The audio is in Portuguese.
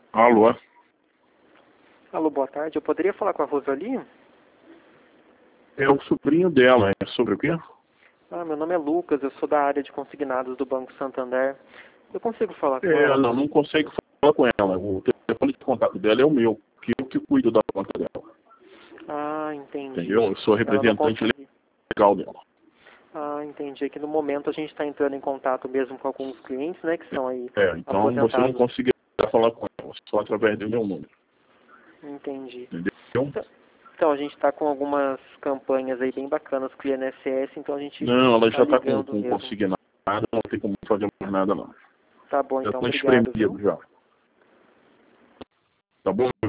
Alô? Alô, boa tarde. Eu poderia falar com a Rosali? É o sobrinho dela. É sobre o quê? Meu nome é Lucas, eu sou da área de consignados do Banco Santander. Eu consigo falar com ela? Não consigo falar com ela. O telefone de contato dela é o meu, que eu que cuido da conta dela. Entendi. Entendeu? Eu sou Ela não representante consegue. legal dela. Entendi. Aqui no momento a gente está entrando em contato mesmo com alguns clientes, né, que são aí Então você não aposentados. conseguirá falar com ela, só através do meu número. Entendi. Entendeu? Então a gente está com algumas campanhas aí bem bacanas com o INSS, então a gente Não, ela já está ligando com mesmo. consignado, não tem como fazer mais nada não. Tá bom, Já então estou obrigado, viu? espremido já. Tá bom?